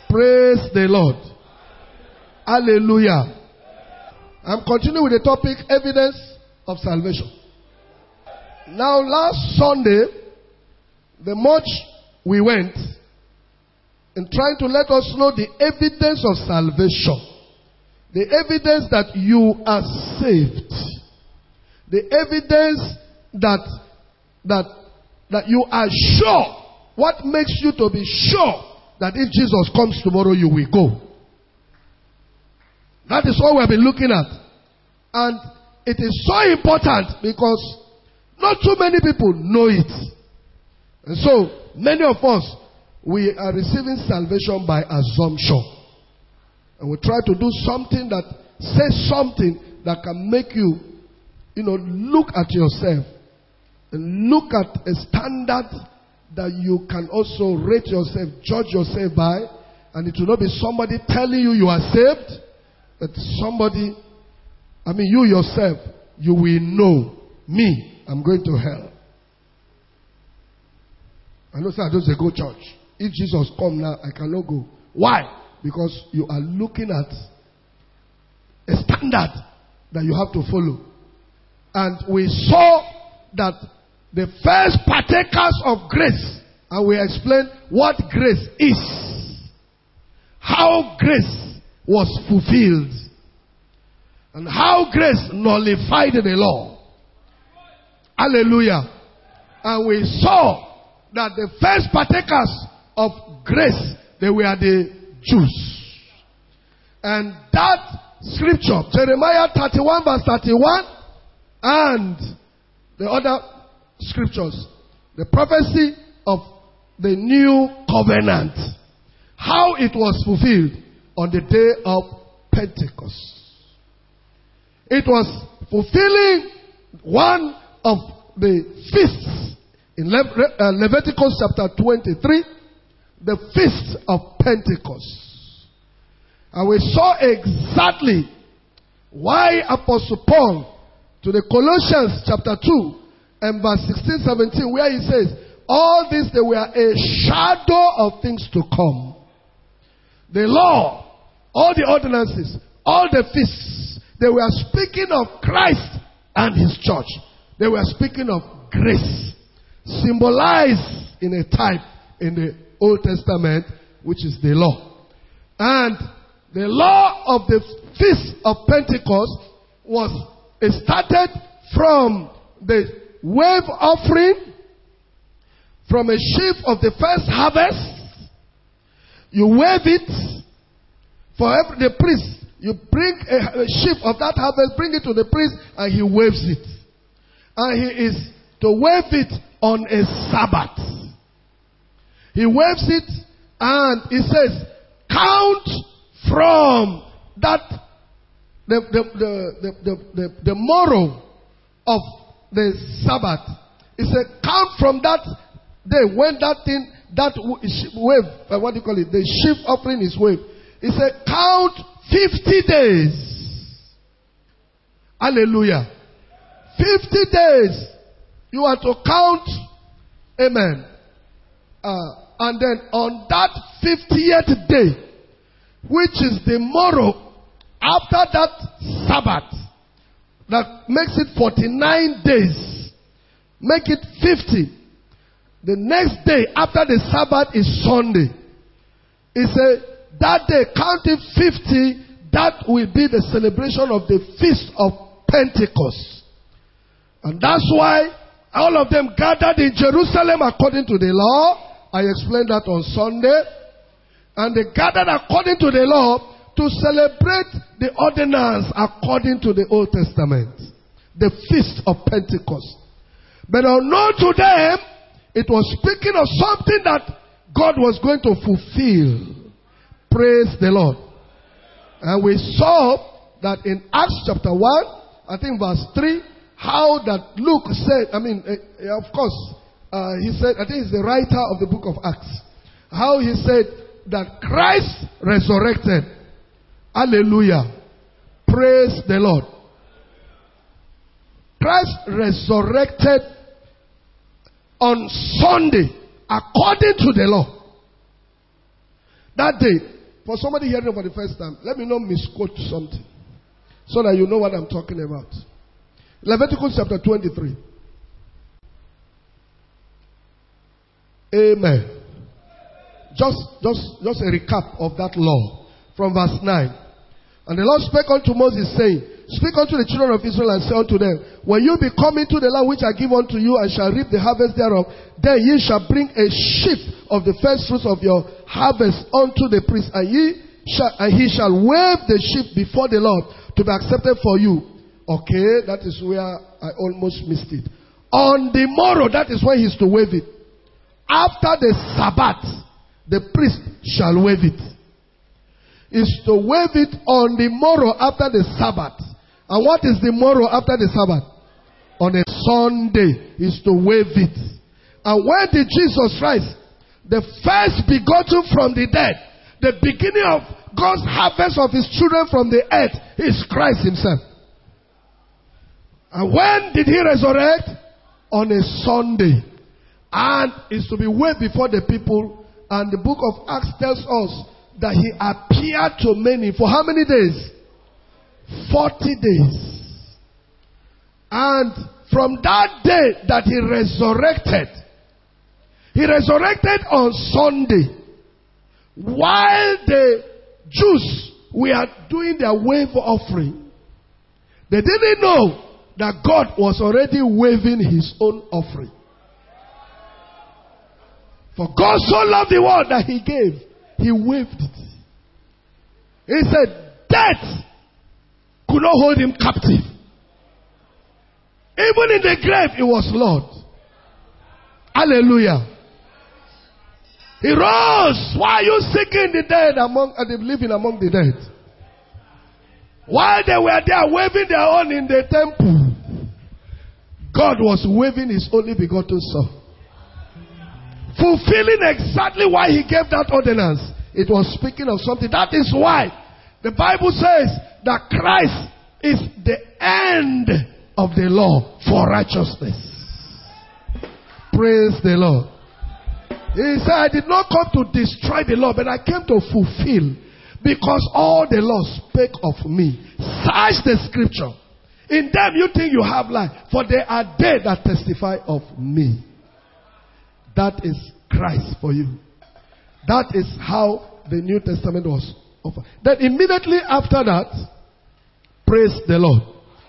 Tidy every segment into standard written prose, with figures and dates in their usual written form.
Praise the Lord. Hallelujah. I'm continuing with the topic, evidence of salvation. Now, last Sunday, the much we went in trying to let us know the evidence of salvation. The evidence that you are saved. The evidence that you are sure. What makes you to be sure that if Jesus comes tomorrow, you will go? That is what we have been looking at. And it is so important because not too many people know it. And so, many of us, we are receiving salvation by assumption. And we try to do something that says something that can make you, look at yourself. And look at a standard that you can also rate yourself, judge yourself by. And it will not be somebody telling you are saved. But somebody, you yourself, you will know, me, I'm going to hell. I know, sir, I don't say go church. If Jesus come now, I cannot go. Why? Because you are looking at a standard that you have to follow. And we saw that the first partakers of grace, and we explained what grace is, how grace was fulfilled, and how grace nullified the law. Hallelujah. And we saw that the first partakers of grace, they were the Jews. And that scripture, Jeremiah 31 verse 31, and the other scriptures, the prophecy of the new covenant, how it was fulfilled on the day of Pentecost. It was fulfilling one of the feasts in Leviticus chapter 23, the feast of Pentecost. And we saw exactly why Apostle Paul to the Colossians chapter 2 and verse 16-17, where he says, all this they were a shadow of things to come. The law, all the ordinances, all the feasts, they were speaking of Christ and his church. They were speaking of grace, symbolized in a type in the Old Testament, which is the law. And the law of the feast of Pentecost started from the wave offering, from a sheaf of the first harvest. You wave it for the priest. You bring a sheaf of that harvest, bring it to the priest, and he waves it. And he is to wave it on a Sabbath. He waves it, and he says, count from that the morrow of the Sabbath. He said, count from that day when that wave, what do you call it? The sheaf offering is waved. He said, count 50 days. Hallelujah. 50 days. You are to count. Amen. And then on that 50th day, which is the morrow after that Sabbath, that makes it 49 days, make it 50. The next day after the Sabbath is Sunday. He said, that day, counting 50, that will be the celebration of the Feast of Pentecost. And that's why all of them gathered in Jerusalem according to the law. I explained that on Sunday. And they gathered according to the law to celebrate the ordinance according to the Old Testament. The Feast of Pentecost. But unknown to them, it was speaking of something that God was going to fulfill. Praise the Lord. And we saw that in Acts chapter 1, I think verse 3, how that Luke said, of course, he said, I think he's the writer of the book of Acts, how he said that Christ resurrected. Hallelujah. Praise the Lord. Christ resurrected on Sunday according to the law. That day, for somebody hearing for the first time, let me not misquote something so that you know what I'm talking about. Leviticus chapter 23. Amen. Just a recap of that law from verse 9. And the Lord spake unto Moses, saying, Speak unto the children of Israel and say unto them, When you be come into the land which I give unto you, and shall reap the harvest thereof, then ye shall bring a sheaf of the first fruits of your harvest unto the priest, and he shall wave the sheaf before the Lord to be accepted for you. Okay, that is where I almost missed it. On the morrow, that is when he is to wave it. After the Sabbath, the priest shall wave it. Is to wave it on the morrow after the Sabbath. And what is the morrow after the Sabbath? On a Sunday is to wave it. And when did Jesus rise? The first begotten from the dead, the beginning of God's harvest of his children from the earth, is Christ himself. And when did he resurrect? On a Sunday. And is to be waved before the people. And the book of Acts tells us that he appeared to many for how many days? 40 days. And from that day that he resurrected on Sunday, while the Jews were doing their wave offering, they didn't know that God was already waving his own offering. For God so loved the world that he gave. He waved it. He said, death could not hold him captive. Even in the grave, he was Lord. Hallelujah. He rose. Why are you seeking the dead the living among the dead? While they were there waving their own in the temple, God was waving his only begotten Son. Fulfilling exactly why he gave that ordinance. It was speaking of something. That is why the Bible says that Christ is the end of the law for righteousness. Praise the Lord. He said, I did not come to destroy the law, but I came to fulfill, because all the law spake of me. Search the scripture. In them you think you have life, for they are they that testify of me. That is Christ for you. That is how the New Testament was offered. Then immediately after that, praise the Lord.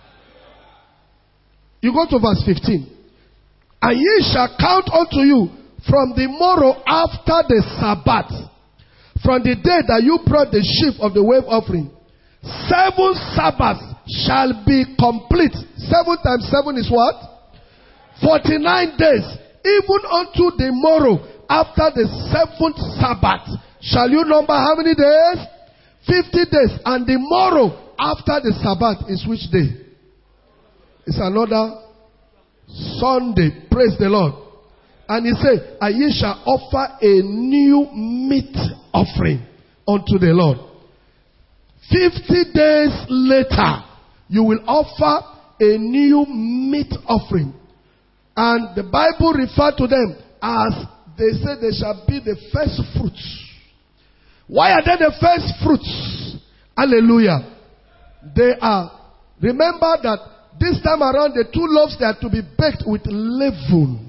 You go to verse 15. And ye shall count unto you from the morrow after the Sabbath, from the day that you brought the sheaf of the wave offering, 7 Sabbaths shall be complete. 7 times 7 is what? 49 days. Even unto the morrow after the 7th Sabbath shall you number how many days? 50 days. And the morrow after the Sabbath is which day? It's another Sunday. Praise the Lord. And he said, and ye shall offer a new meat offering unto the Lord. 50 days later, you will offer a new meat offering. And the Bible referred to them as, they said they shall be the first fruits. Why are they the first fruits? Hallelujah. They are, remember that this time around the 2 loaves, they are to be baked with leaven.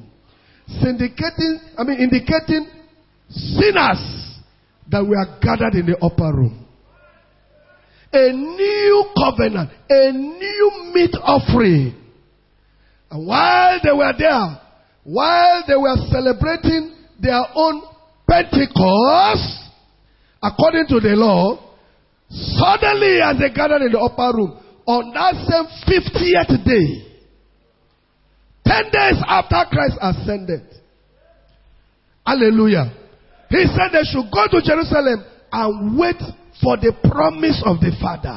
Indicating sinners that we are gathered in the upper room. A new covenant, a new meat offering. And while they were there, while they were celebrating their own Pentecost, according to the law, suddenly as they gathered in the upper room, on that same 50th day, 10 days after Christ ascended, hallelujah, he said they should go to Jerusalem and wait for the promise of the Father.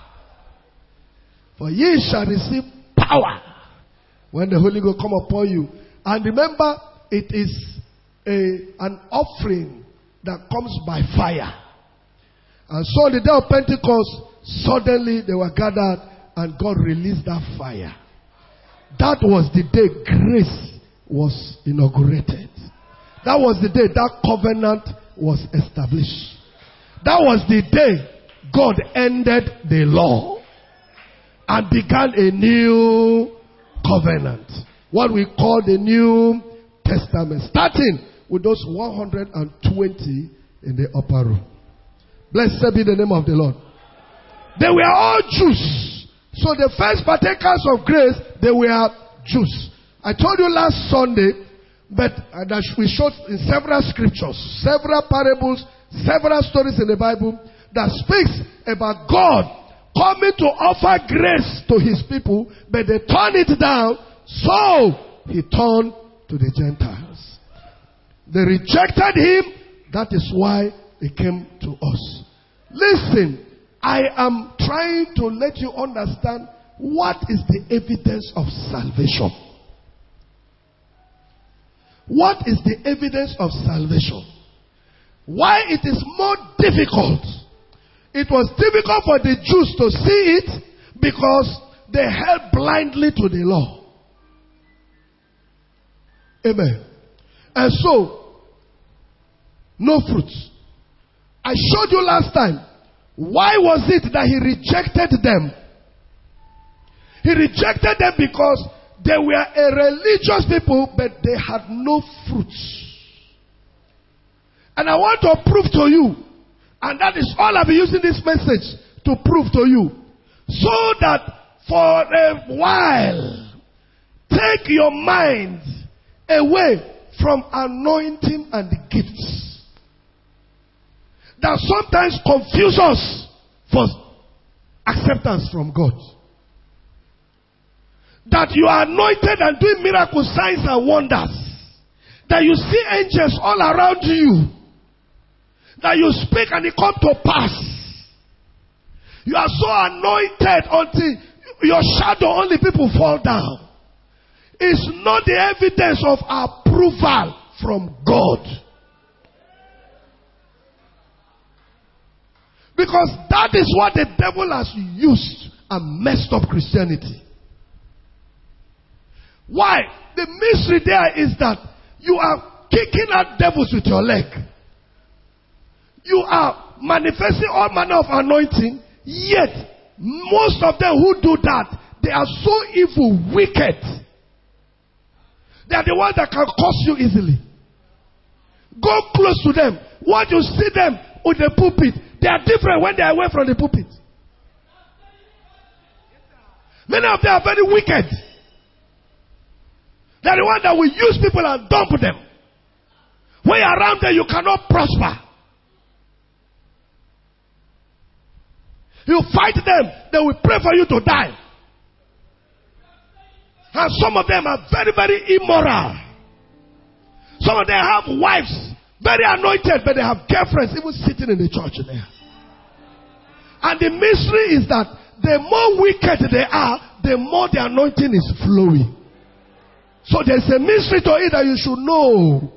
For ye shall receive power when the Holy Ghost come upon you. And remember, it is an offering that comes by fire. And so on the day of Pentecost, suddenly they were gathered and God released that fire. That was the day grace was inaugurated. That was the day that covenant was established. That was the day God ended the law and began a new covenant. What we call the New Testament. Starting with those 120 in the upper room. Blessed be the name of the Lord. They were all Jews. So the first partakers of grace, they were Jews. I told you last Sunday, but that we showed in several scriptures, several parables, several stories in the Bible that speaks about God coming to offer grace to his people, but they turned it down, so he turned to the Gentiles. They rejected him, that is why he came to us. Listen, I am trying to let you understand what is the evidence of salvation. What is the evidence of salvation? Why it is more difficult? It was difficult for the Jews to see it because they held blindly to the law. Amen. And so, no fruits. I showed you last time. Why was it that he rejected them? He rejected them because they were a religious people, but they had no fruits. And I want to prove to you, and that is all I'll be using this message to prove to you, so that for a while, take your mind away from anointing and the gifts that sometimes confuse us for acceptance from God. That you are anointed and doing miracle signs and wonders. That you see angels all around you. That you speak and it comes to pass. You are so anointed until your shadow, only people fall down. It's not the evidence of approval from God. Because that is what the devil has used and messed up Christianity. Why? The mystery there is that you are kicking out devils with your leg. You are manifesting all manner of anointing, yet most of them who do that, they are so evil, wicked. They are the ones that can curse you easily. Go close to them. Once you see them with the pulpit, they are different when they are away from the pulpit. Many of them are very wicked. They are the ones that will use people and dump them. When you are around them, you cannot prosper. You fight them, they will pray for you to die. And some of them are very, very immoral. Some of them have wives, very anointed, but they have girlfriends even sitting in the church there. And the mystery is that the more wicked they are, the more the anointing is flowing. So there's a mystery to it that you should know.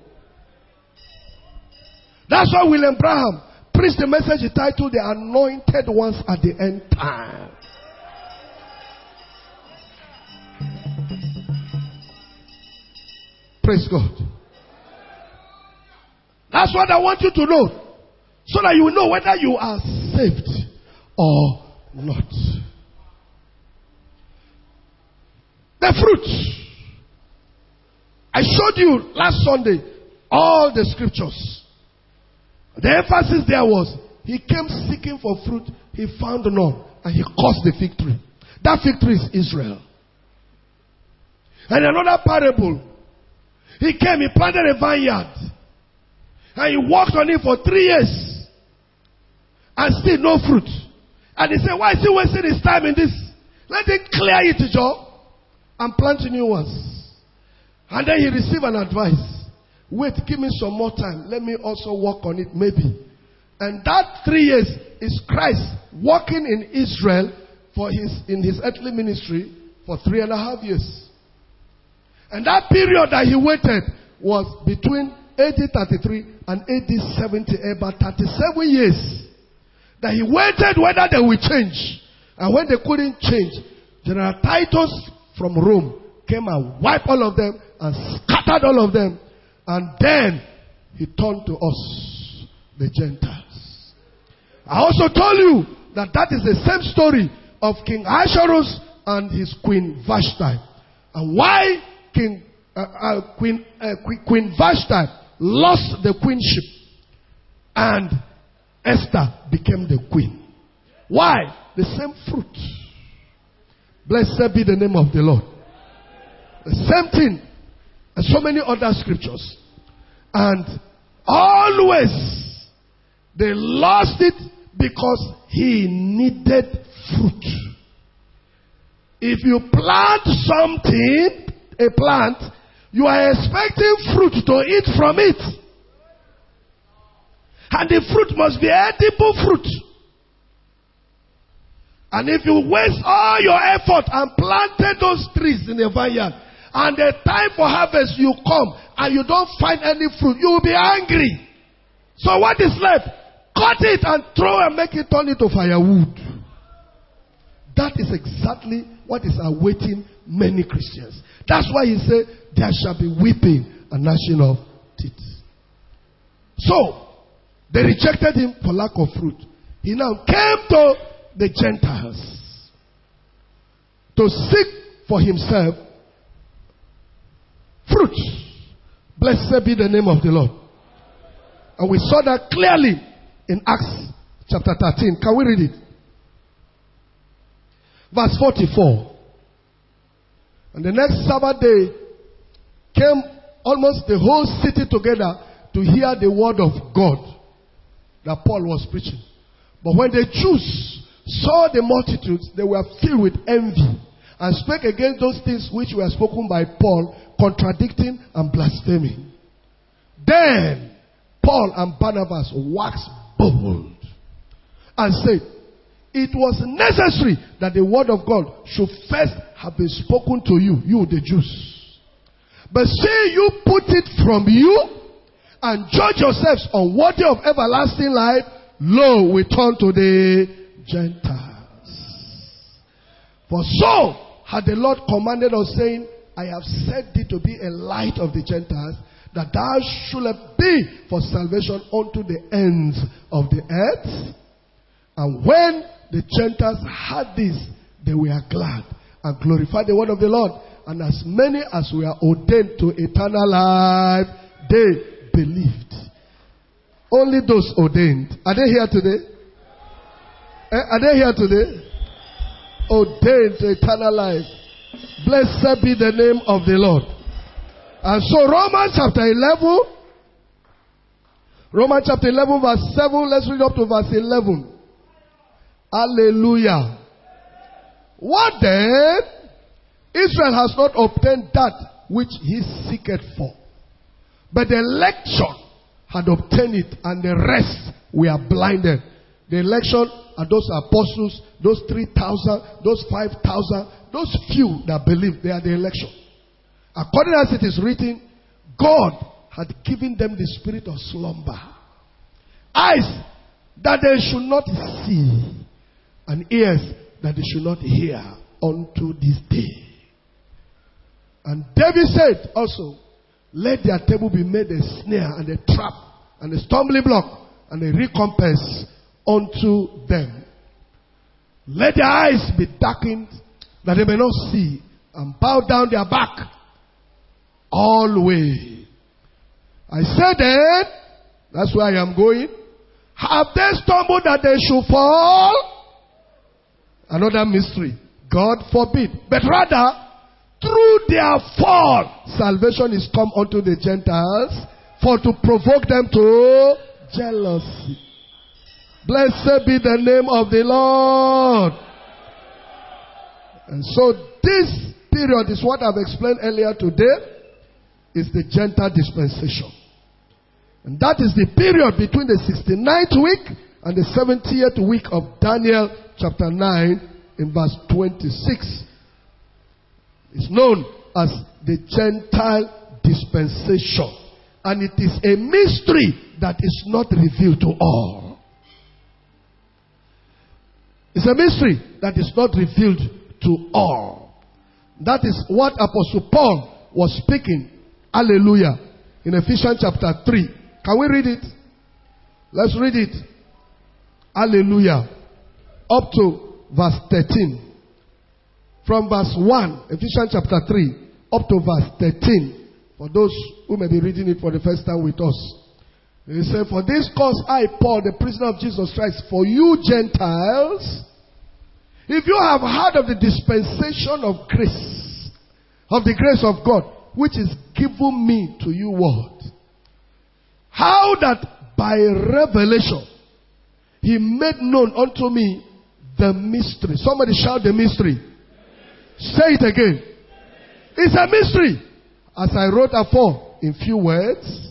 That's why William Branham preached the message titled The Anointed Ones at the End Time. Praise God. That's what I want you to know. So that you will know whether you are saved or not. The fruits. I showed you last Sunday all the scriptures. The emphasis there was, he came seeking for fruit, he found none, and he caused the fig tree. That fig tree is Israel. And another parable, he came, he planted a vineyard, and he worked on it for 3 years, and still no fruit. And he said, why is he wasting his time in this? Let him clear it, Joe, and plant new ones. And then he received an advice. Wait, give me some more time. Let me also work on it, maybe. And that 3 years is Christ working in Israel in his earthly ministry for 3.5 years. And that period that he waited was between AD 33 and AD 70, about 37 years. That he waited whether they will change. And when they couldn't change, General Titus from Rome came and wiped all of them and scattered all of them. And then he turned to us, the Gentiles. I also told you that that is the same story of King Ahasuerus and his Queen Vashti. And why Queen Vashti lost the queenship and Esther became the queen. Why? The same fruit. Blessed be the name of the Lord. The same thing. And so many other scriptures. And always they lost it because he needed fruit. If you plant something, a plant, you are expecting fruit to eat from it. And the fruit must be edible fruit. And if you waste all your effort and planted those trees in the vineyard, and the time for harvest you come, and you don't find any fruit, you will be angry. So what is left? Cut it and throw and make it turn into firewood. That is exactly what is awaiting many Christians. That's why he said, there shall be weeping and gnashing of teeth. So, they rejected him for lack of fruit. He now came to the Gentiles to seek for himself fruit. Blessed be the name of the Lord. And we saw that clearly in Acts chapter 13. Can we read it? Verse 44. And the next Sabbath day came almost the whole city together to hear the word of God that Paul was preaching. But when the Jews saw the multitudes, they were filled with envy and spake against those things which were spoken by Paul, contradicting and blaspheming. Then Paul and Barnabas waxed bold and said, it was necessary that the word of God should first have been spoken to you, you the Jews. But say you put it from you and judge yourselves unworthy of everlasting life, lo, we turn to the Gentiles. For so had the Lord commanded us, saying, I have set thee to be a light of the Gentiles, that thou shouldest be for salvation unto the ends of the earth. And when the Gentiles heard this, they were glad and glorified the word of the Lord. And as many as were ordained to eternal life, they believed. Only those ordained. Are they here today? Are they here today? Ordained to eternal life. Blessed be the name of the Lord. And so Romans chapter 11 verse 7, let's read up to verse 11. Hallelujah. What then? Israel has not obtained that which he seeketh for. But the election had obtained it, and the rest were blinded. The election are those apostles, those 3,000, those 5,000, those few that believe. They are the election. According as it is written, God had given them the spirit of slumber. Eyes that they should not see, and ears that they should not hear unto this day. And David said also, let their table be made a snare and a trap and a stumbling block and a recompense unto them. Let their eyes be darkened that they may not see, and bow down their back always. I said then, that's where I am going. Have they stumbled that they should fall? Another mystery. God forbid. But rather, through their fall, salvation is come unto the Gentiles, for to provoke them to jealousy. Blessed be the name of the Lord. And so this period is what I've explained earlier today, is the Gentile dispensation. And that is the period between the 69th week and the 70th week of Daniel chapter 9 in verse 26. It's known as the Gentile dispensation. And it is a mystery that is not revealed to all. It's a mystery that is not revealed to all. That is what Apostle Paul was speaking. Hallelujah. In Ephesians chapter 3. Can we read it? Let's read it. Hallelujah. Up to verse 13. From verse 1, Ephesians chapter 3, up to verse 13. For those who may be reading it for the first time with us. He said, for this cause I, Paul, the prisoner of Jesus Christ, for you Gentiles, if you have heard of the dispensation of grace, of the grace of God, which is given me to you what? How that by revelation he made known unto me the mystery. Somebody shout the mystery. Say it again. It's a mystery. As I wrote afore in few words,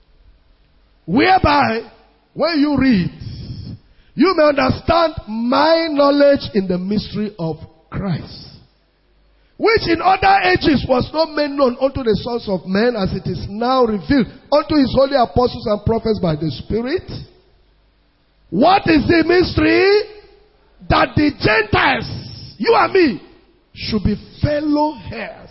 whereby when you read, you may understand my knowledge in the mystery of Christ, which in other ages was not made known unto the sons of men, as it is now revealed unto his holy apostles and prophets by the Spirit. What is the mystery? That the Gentiles, you and me, should be fellow heirs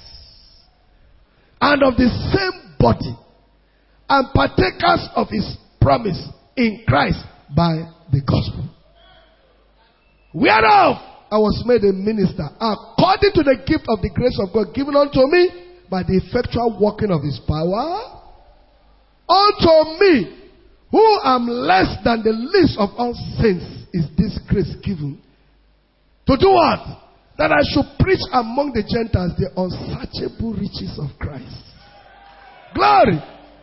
and of the same body, and partakers of his promise in Christ by the gospel. Whereof I was made a minister according to the gift of the grace of God given unto me by the effectual working of his power. Unto me, who am less than the least of all saints, is this grace given. To do what? That I should preach among the Gentiles the unsearchable riches of Christ. Glory.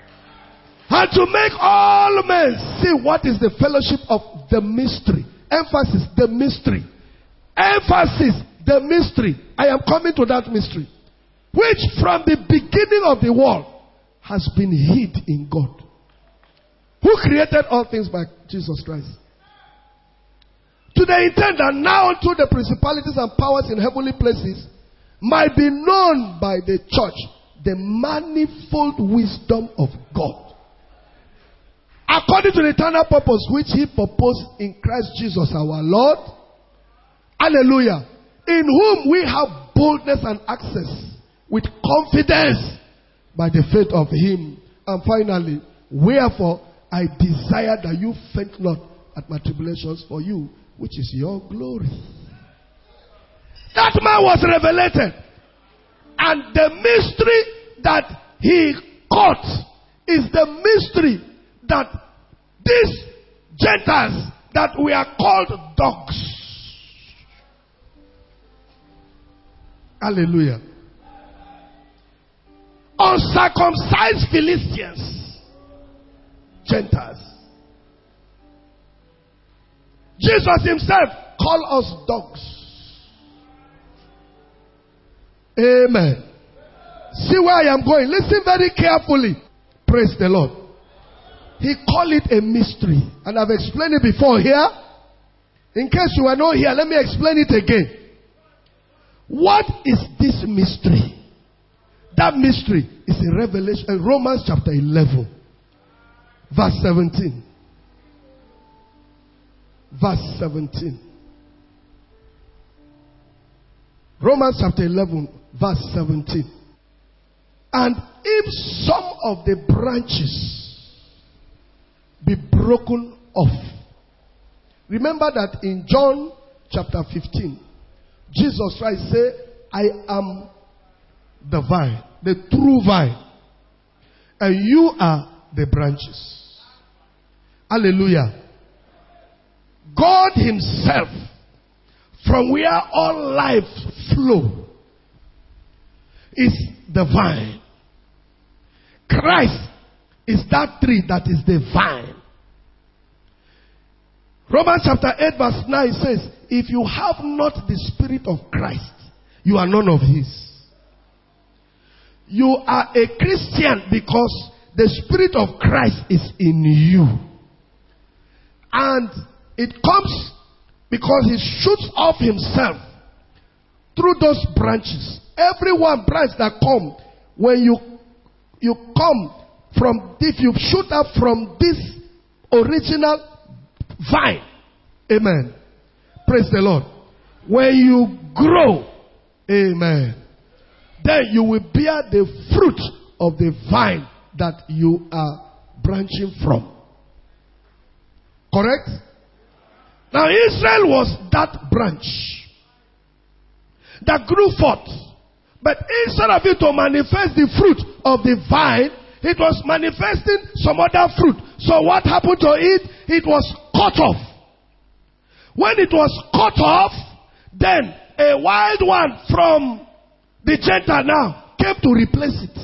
And to make all men see what is the fellowship of the mystery. Emphasis, the mystery. Emphasis, the mystery. I am coming to that mystery. Which from the beginning of the world has been hid in God. Who created all things by Jesus Christ. To the intent that now unto the principalities and powers in heavenly places might be known by the church the manifold wisdom of God, according to the eternal purpose which he purposed in Christ Jesus our Lord. Hallelujah. In whom we have boldness and access with confidence by the faith of him. And finally, wherefore I desire that you faint not at my tribulations for you, which is your glory. That man was revelated. And the mystery that he caught is the mystery that these Gentiles that we are called dogs. Hallelujah. Uncircumcised Philistines, Gentiles. Jesus himself called us dogs. Amen. See where I am going. Listen very carefully. Praise the Lord. He called it a mystery. And I've explained it before here. In case you are not here, let me explain it again. What is this mystery? That mystery is in Revelation, Romans chapter 11, verse 17. Verse 17. Romans chapter 11, verse 17. And if some of the branches be broken off. Remember that in John chapter 15, Jesus Christ said, I am the vine, the true vine, and you are the branches. Hallelujah. God himself, from where all life flow, is the vine. Christ is that tree that is the vine. Romans chapter 8 verse 9 says, if you have not the Spirit of Christ, you are none of his. You are a Christian because the Spirit of Christ is in you. And it comes because he shoots off himself through those branches. Every one branch that come, when you come from, if you shoot up from this original vine. Amen. Praise the Lord. When you grow, amen, then you will bear the fruit of the vine that you are branching from. Correct? Now Israel was that branch that grew forth. But instead of it to manifest the fruit of the vine, it was manifesting some other fruit. So what happened to it? It was cut off. When it was cut off, then a wild one from the Gentile now came to replace it.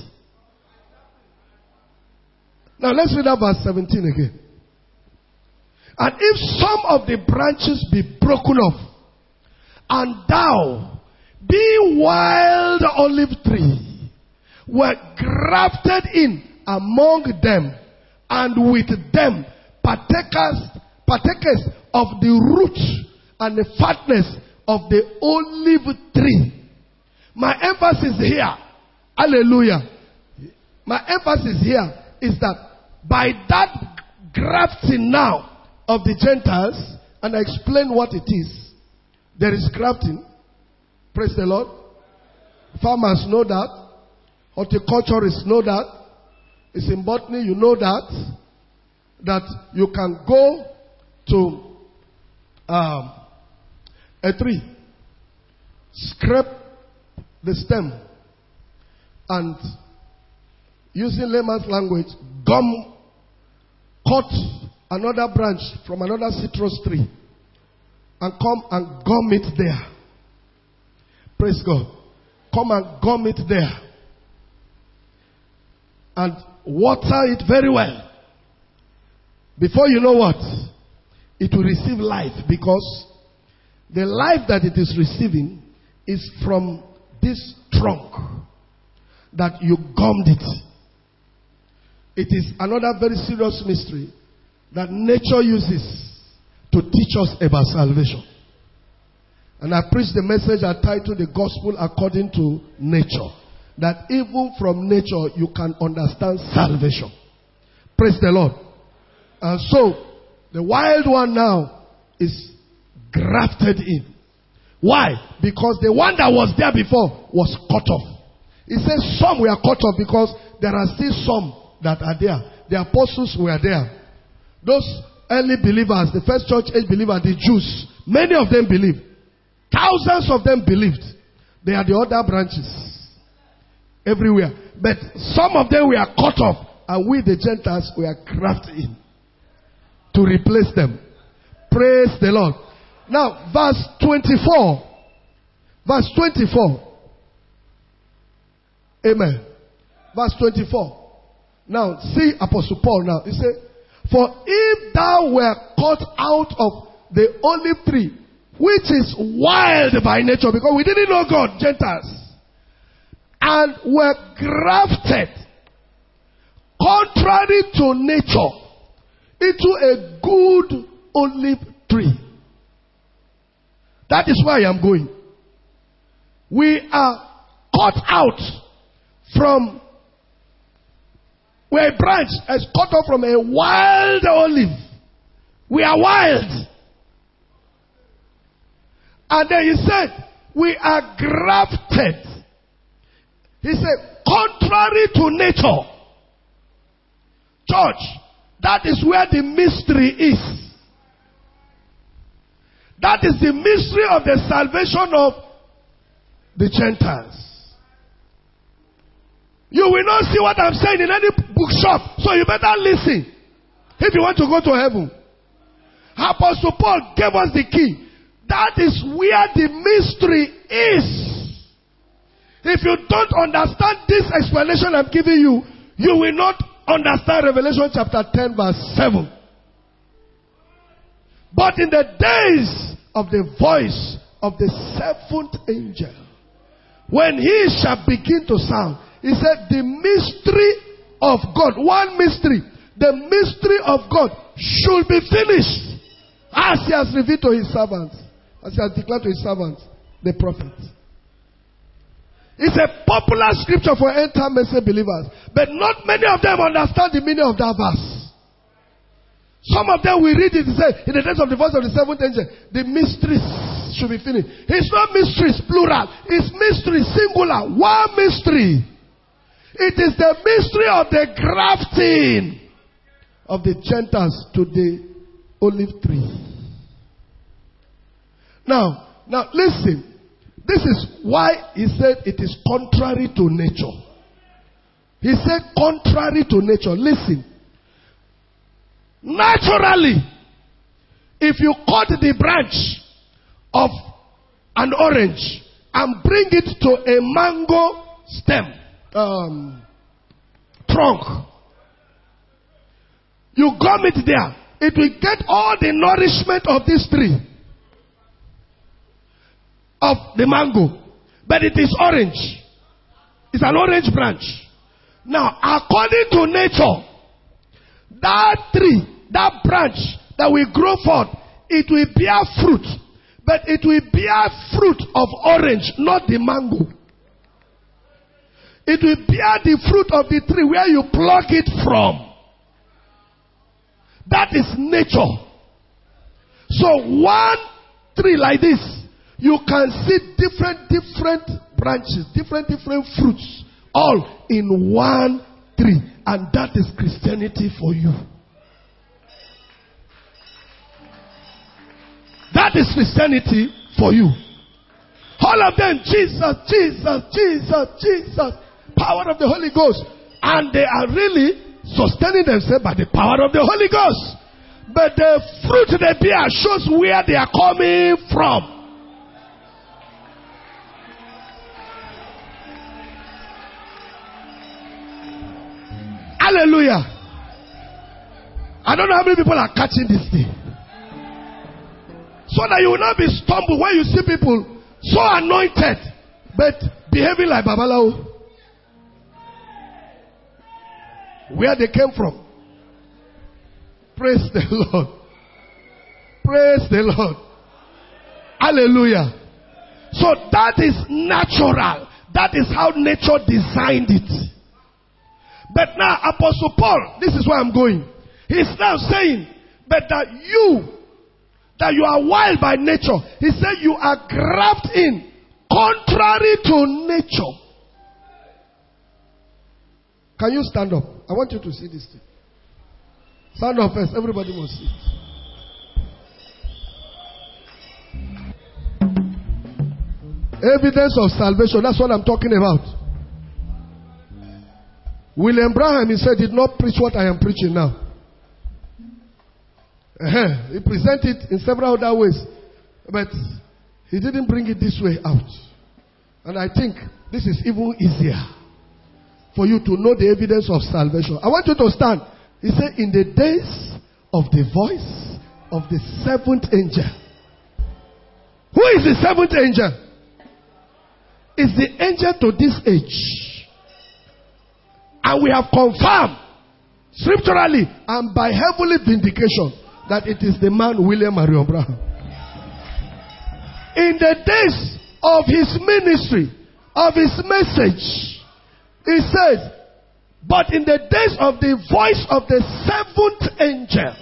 Now let's read that verse 17 again. And if some of the branches be broken off, and thou, being wild olive tree, were grafted in among them, and with them partakers of the root and the fatness of the olive tree. My emphasis here, hallelujah, my emphasis here is that by that grafting now of the Gentiles, and I explain what it is, there is grafting. Praise the Lord. Farmers know that. Horticulturists know that. It's in botany, you know that. That you can go to a tree, scrape the stem, and using layman's language, cut another branch from another citrus tree and come and gum it there. Praise God. Come and gum it there. And water it very well. Before you know what? It will receive life, because the life that it is receiving is from this trunk that you gummed it. It is another very serious mystery that nature uses to teach us about salvation. And I preached the message I titled The Gospel According to Nature. That even from nature you can understand salvation. Praise the Lord. And so, the wild one now is grafted in. Why? Because the one that was there before was cut off. He says some were cut off because there are still some that are there. The apostles were there. Those early believers, the first church age believers, the Jews, many of them believed. Thousands of them believed. They are the other branches. Everywhere. But some of them were cut off. And we the Gentiles were grafted in to replace them. Praise the Lord. Now, verse 24. Verse 24. Amen. Verse 24. Now, see Apostle Paul now. He said, for if thou were cut out of the olive tree, which is wild by nature, because we didn't know God, Gentiles, and were grafted contrary to nature into a good olive tree. That is where I am going. We are cut out from where a branch is cut off from a wild olive. We are wild. And then he said, we are grafted. He said, contrary to nature. Church, that is where the mystery is. That is the mystery of the salvation of the Gentiles. You will not see what I'm saying in any bookshop, so you better listen if you want to go to heaven. Apostle Paul gave us the key. That is where the mystery is. If you don't understand this explanation I'm giving you, you will not understand Revelation chapter 10 verse 7. But in the days of the voice of the seventh angel, when he shall begin to sound, he said the mystery of God, one mystery, the mystery of God should be finished as he has revealed to his servants, as he has declared to his servants, the prophet. It's a popular scripture for end-time message believers, but not many of them understand the meaning of that verse. Some of them will read it and say, in the days of the voice of the seventh angel, the mysteries should be finished. It's not mysteries, plural. It's mystery, singular. One mystery. It is the mystery of the grafting of the Gentiles to the olive tree. Now, listen. This is why he said it is contrary to nature. He said contrary to nature. Listen. Naturally, if you cut the branch of an orange and bring it to a mango stem, trunk, you gum it there, it will get all the nourishment of this tree, of the mango, but it is orange. It's an orange branch. Now, according to nature, that tree, that branch that will grow forth, it will bear fruit, but it will bear fruit of orange, not the mango. It will bear the fruit of the tree where you pluck it from. That is nature. So one tree like this, you can see different branches, different fruits, all in one tree. And that is Christianity for you. That is Christianity for you. All of them, Jesus, Jesus, Jesus, Jesus. Power of the Holy Ghost. And they are really sustaining themselves by the power of the Holy Ghost. But the fruit they bear shows where they are coming from. Hallelujah. I don't know how many people are catching this thing. So that you will not be stumbled when you see people so anointed, but behaving like Babalawo. Where they came from. Praise the Lord. Praise the Lord. Hallelujah. So that is natural. That is how nature designed it. But now Apostle Paul, this is where I'm going. He's now saying, but that you are wild by nature. He said you are grafted in contrary to nature. Can you stand up? I want you to see this thing. Stand up first. Everybody must see it. Evidence of salvation. That's what I'm talking about. William Branham, he said, did not preach what I am preaching now. He presented it in several other ways. But he didn't bring it this way out. And I think this is even easier for you to know the evidence of salvation. I want you to stand. He said, in the days of the voice of the seventh angel. Who is the seventh angel? It's the angel to this age. And we have confirmed scripturally and by heavenly vindication that it is the man William Marion Branham. In the days of his ministry, of his message, he says, but in the days of the voice of the seventh angel,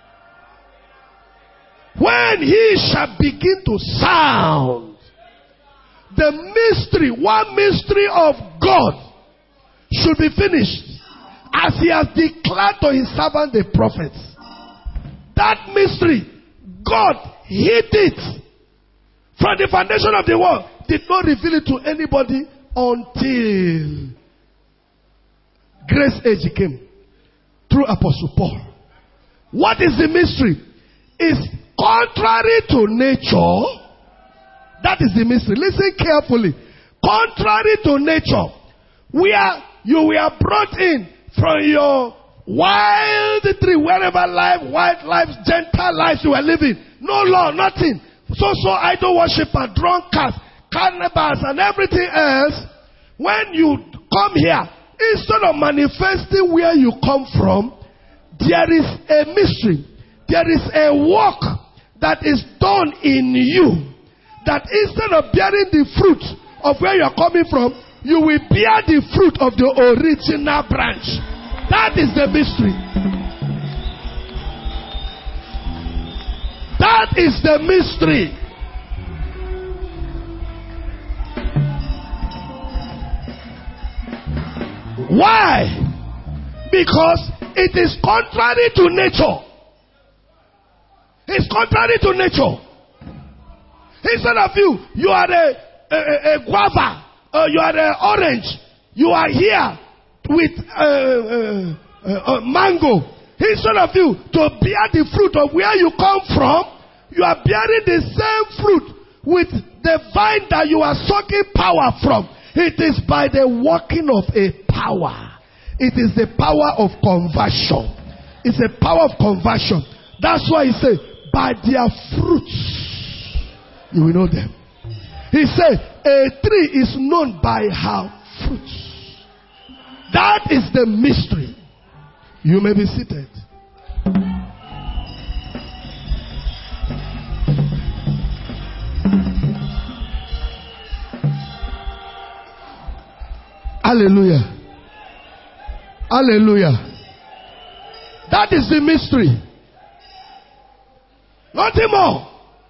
when he shall begin to sound, the mystery, one mystery of God should be finished, as he has declared to his servant the prophets. That mystery, God hid it from the foundation of the world, did not reveal it to anybody until Grace Age came through Apostle Paul. What is the mystery? It's contrary to nature. That is the mystery. Listen carefully. Contrary to nature, where you were brought in from your wild tree, wherever life, wild lives, Gentile lives you were living. No law, nothing. So idol worshiper, drunkards, cannibals, and everything else. When you come here, instead of manifesting where you come from, there is a mystery. There is a work that is done in you. That instead of bearing the fruit of where you are coming from, you will bear the fruit of the original branch. That is the mystery. That is the mystery. Why? Because it is contrary to nature. It's contrary to nature. Instead of you are a guava, or you are an orange. You are here with mango. Instead of you to bear the fruit of where you come from, you are bearing the same fruit with the vine that you are sucking power from. It is by the working of a power. It is the power of conversion. It's a power of conversion. That's why he said, by their fruits, you will know them. He said, a tree is known by her fruits. That is the mystery. You may be seated. Hallelujah. Hallelujah. That is the mystery. Nothing more.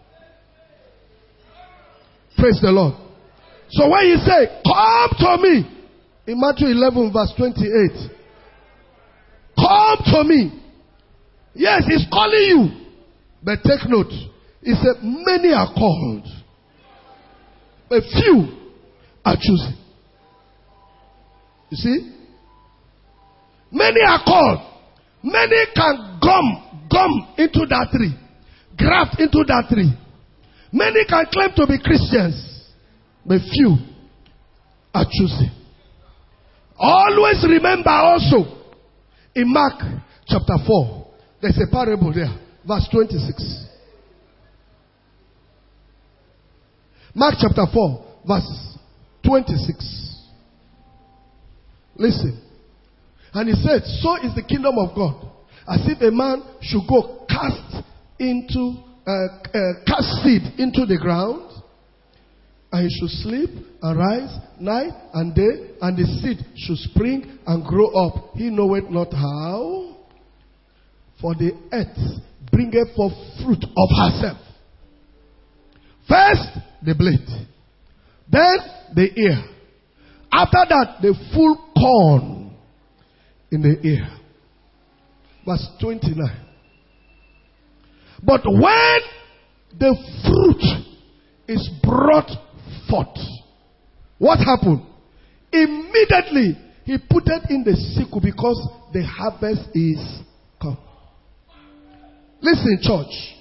Praise the Lord. So when you say, come to me, in Matthew 11 verse 28, come to me. Yes, he's calling you. But take note. He said, many are called. A few are chosen. You see? Many are called. Many can gum into that tree. Graft into that tree. Many can claim to be Christians. But few are chosen. Always remember also, in Mark chapter 4, there's a parable there. Verse 26. Mark chapter 4, verse 26. Listen. And he said, so is the kingdom of God. As if a man should go cast seed into the ground, and he should sleep and rise night and day, and the seed should spring and grow up. He knoweth not how. For the earth bringeth forth fruit of herself. First, the blade. Then, the ear. After that, the full corn in the ear. Verse 29. But when the fruit is brought forth, what happened? Immediately, he put it in the sickle because the harvest is come. Listen, church.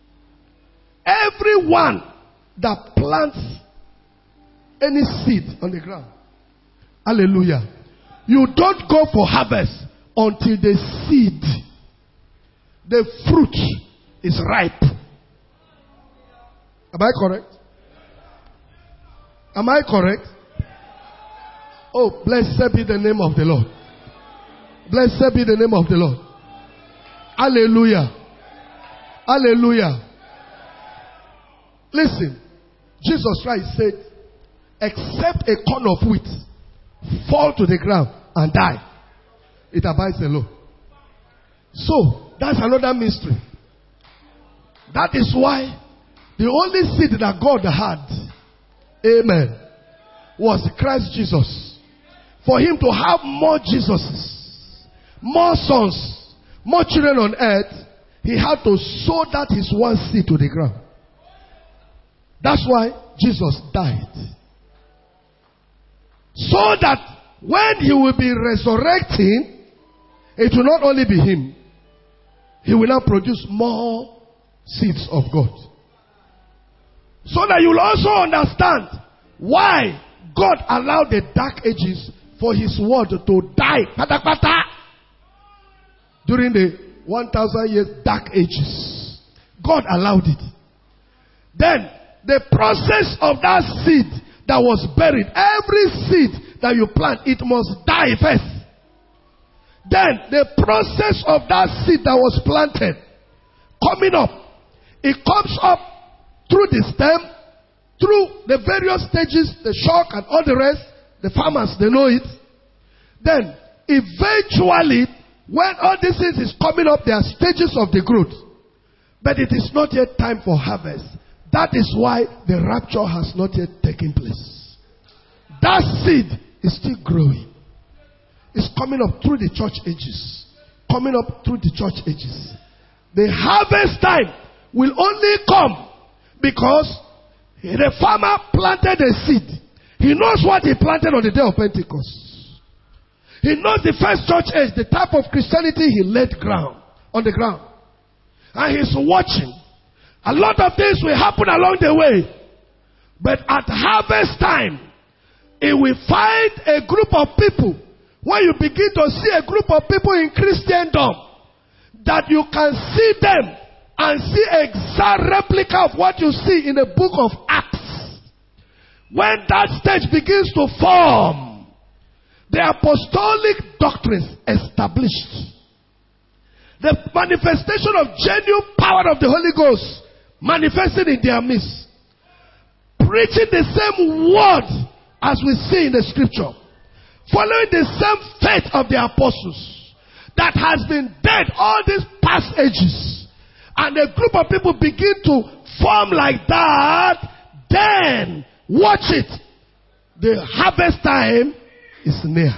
Everyone that plants any seed on the ground, hallelujah, you don't go for harvest until the seed, the fruit is ripe. Am I correct? Am I correct? Oh, blessed be the name of the Lord. Blessed be the name of the Lord. Hallelujah. Hallelujah. Listen, Jesus Christ said, except a corn of wheat fall to the ground and die, it abides alone. So, that's another mystery. That is why the only seed that God had, amen, was Christ Jesus. For him to have more Jesuses, more sons, more children on earth, he had to sow that his one seed to the ground. That's why Jesus died. So that when he will be resurrecting, it will not only be him, he will now produce more seeds of God. So that you will also understand why God allowed the dark ages for his word to die during the 1,000 years dark ages. God allowed it. Then the process of that seed that was buried, every seed that you plant, it must die first. Then the process of that seed that was planted, coming up, it comes up through the stem, through the various stages, the shock and all the rest. The farmers, they know it. Then, eventually, when all this is coming up, there are stages of the growth. But it is not yet time for harvest. That is why the rapture has not yet taken place. That seed is still growing. It's coming up through the church ages. Coming up through the church ages. The harvest time will only come because The farmer planted a seed. He knows what he planted on the day of Pentecost. He knows the first church age, the type of Christianity he laid on the ground. And he's watching. A lot of things will happen along the way. But at harvest time, he will find a group of people. When you begin to see a group of people in Christendom, that you can see them and see exact replica of what you see in the book of Acts. When that stage begins to form, the apostolic doctrines established. The manifestation of genuine power of the Holy Ghost manifested in their midst. Preaching the same word as we see in the scripture. Following the same faith of the apostles that has been dead all these past ages. And a group of people begin to form like that. Then, watch it. The harvest time is near.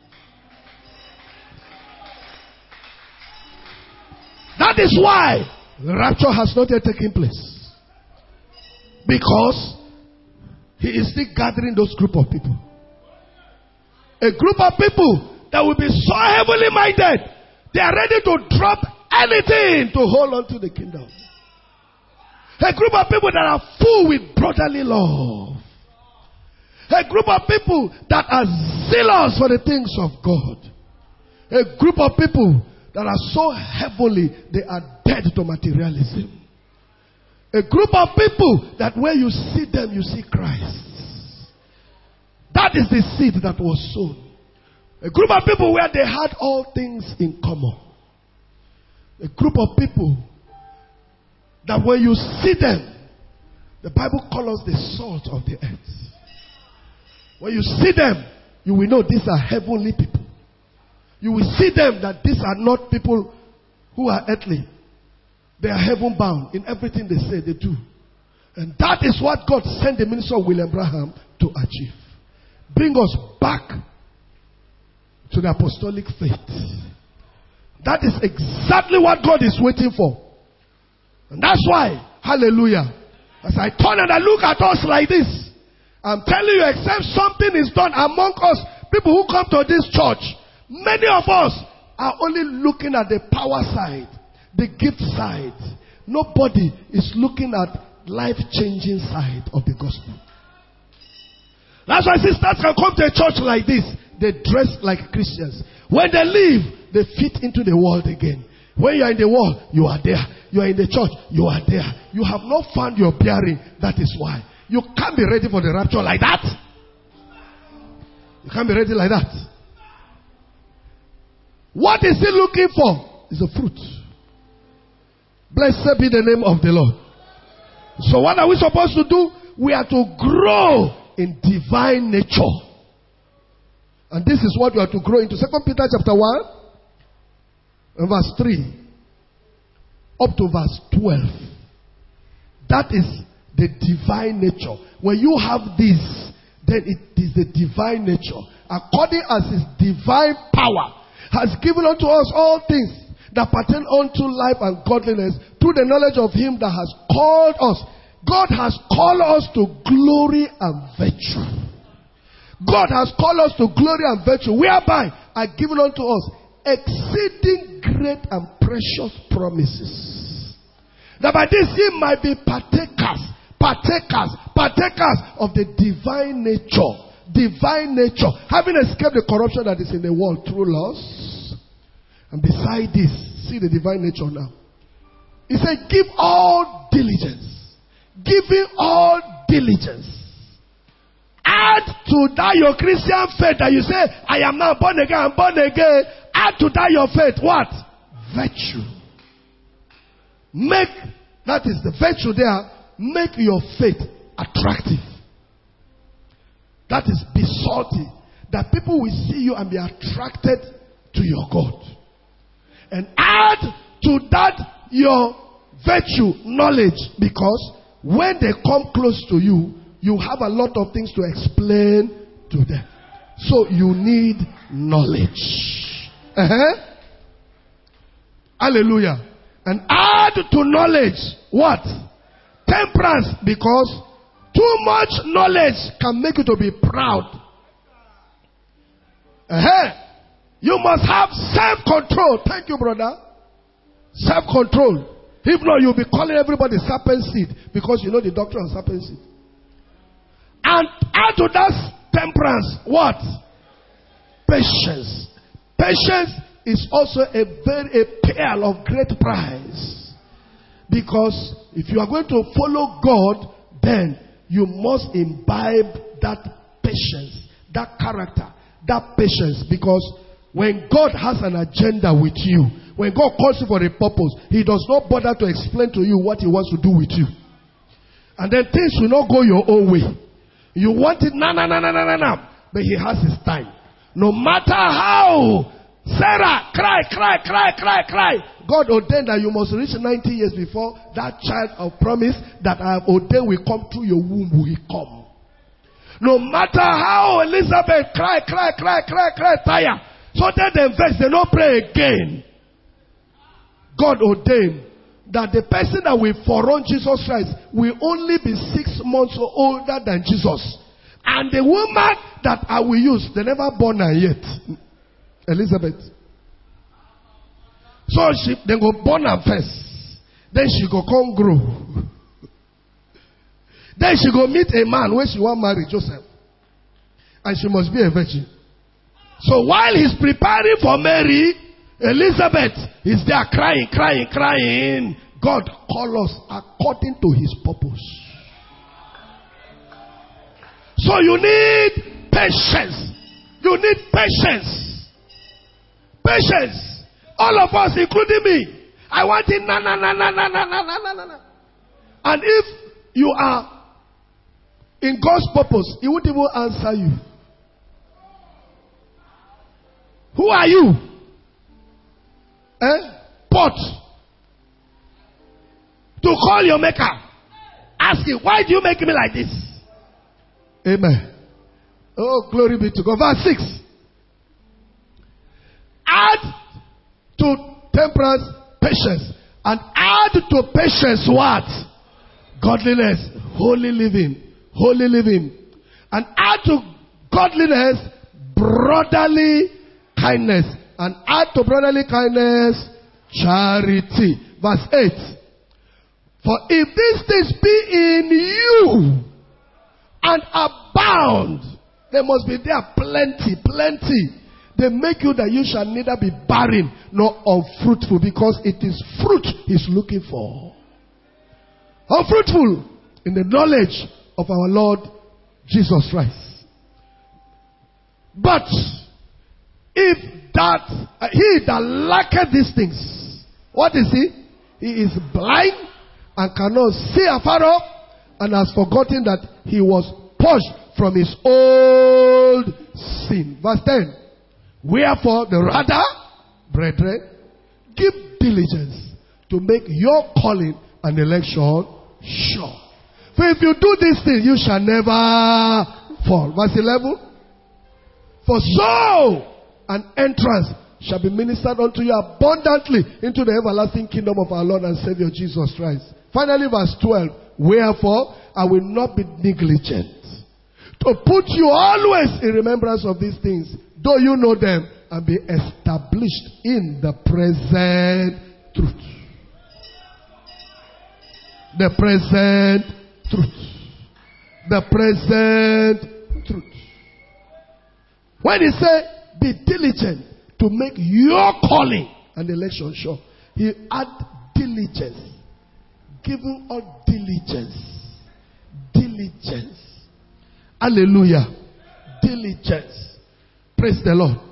That is why the rapture has not yet taken place. Because he is still gathering those group of people. A group of people that will be so heavily minded, they are ready to drop anything to hold on to the kingdom. A group of people that are full with brotherly love. A group of people that are zealous for the things of God. A group of people that are so heavily, they are dead to materialism. A group of people that when you see them, you see Christ. That is the seed that was sown. A group of people where they had all things in common. A group of people that when you see them, the Bible calls us the salt of the earth. When you see them, you will know these are heavenly people. You will see them that these are not people who are earthly. They are heaven bound in everything they say, they do. And that is what God sent the minister of William Branham to achieve. Bring us back to the apostolic faith. That is exactly what God is waiting for. And that's why, hallelujah, as I turn and I look at us like this, I'm telling you, except something is done among us, people who come to this church, many of us are only looking at the power side, the gift side. Nobody is looking at life-changing side of the gospel. That's why sisters can come to a church like this. They dress like Christians. When they leave, they fit into the world again. When you are in the world, you are there. You are in the church, you are there. You have not found your bearing. That is why. You can't be ready for the rapture like that. You can't be ready like that. What is he looking for? Is a fruit. Blessed be the name of the Lord. So what are we supposed to do? We are to grow in divine nature. And this is what we are to grow into. 2 Peter chapter 1 and verse 3 up to verse 12. That is the divine nature. When you have this, then it is the divine nature. According as his divine power has given unto us all things that pertain unto life and godliness through the knowledge of him that has called us. God has called us to glory and virtue. God has called us to glory and virtue, whereby are given unto us exceeding great and precious promises, that by this ye might be partakers of the divine nature. Divine nature, having escaped the corruption that is in the world through lust. And beside this, see the divine nature now. He said, give all diligence. Giving all diligence. Add to that your Christian faith that you say, I am now born again, I'm born again. Add to that your faith, what? Virtue. Make, that is the virtue there, make your faith attractive. That is, be salty. That people will see you and be attracted to your God. And add to that your virtue, knowledge, because when they come close to you, you have a lot of things to explain to them. So you need knowledge. Hallelujah. And add to knowledge what? Temperance, because 2 Too much knowledge can make you to be proud. You must have self-control. Thank you, brother. Self-control. If not, you'll be calling everybody serpent seed because you know the doctrine of serpent seed. And add to that temperance, what? Patience. Patience is also a pearl of great price. Because if you are going to follow God, then you must imbibe that patience, that character, that patience. Because when God has an agenda with you, when God calls you for a purpose, He does not bother to explain to you what He wants to do with you. And then things will not go your own way. You want it, no. But He has His time. No matter how Sarah cry. God ordained that you must reach 90 years before that child of promise that I have ordained will come through your womb will come. No matter how Elizabeth cry, tire. So then they vex, they don't pray again. God ordained that the person that will forerun Jesus Christ will only be 6 months older than Jesus. And the woman that I will use, they never born her yet. Elizabeth. So they go born her first. Then she go come grow. Then she go meet a man where she want marry Joseph. And she must be a virgin. So while he's preparing for Mary, Elizabeth is there crying. God calls us according to His purpose. So you need patience. You need patience. Patience. All of us, including me. I want it na. And if you are in God's purpose, He won't even answer you. Who are you? Pot. To call your maker. Ask him, why do you make me like this? Amen. Oh, glory be to God. Verse 6. Add to temperance patience. And add to patience what? Godliness. Holy living. And add to godliness brotherly kindness. And add to brotherly kindness charity. Verse 8. For if these things be in you and abound, there must be there plenty. They make you that you shall neither be barren nor unfruitful, because it is fruit He's looking for. Unfruitful in the knowledge of our Lord Jesus Christ. But if that he that lacketh these things, what is he? He is blind and cannot see afar off, and has forgotten that he was purged from his old sin. Verse 10. Wherefore the rather, brethren, give diligence to make your calling and election sure. For if you do this thing, you shall never fall. Verse 11. For so an entrance shall be ministered unto you abundantly into the everlasting kingdom of our Lord and Savior Jesus Christ. Finally, verse 12. Wherefore, I will not be negligent to put you always in remembrance of these things, though you know them, and be established in the present truth. The present truth. The present truth. When he said, be diligent to make your calling and election sure, he add diligence. Giving all diligence. Diligence. Hallelujah. Diligence. Praise the Lord.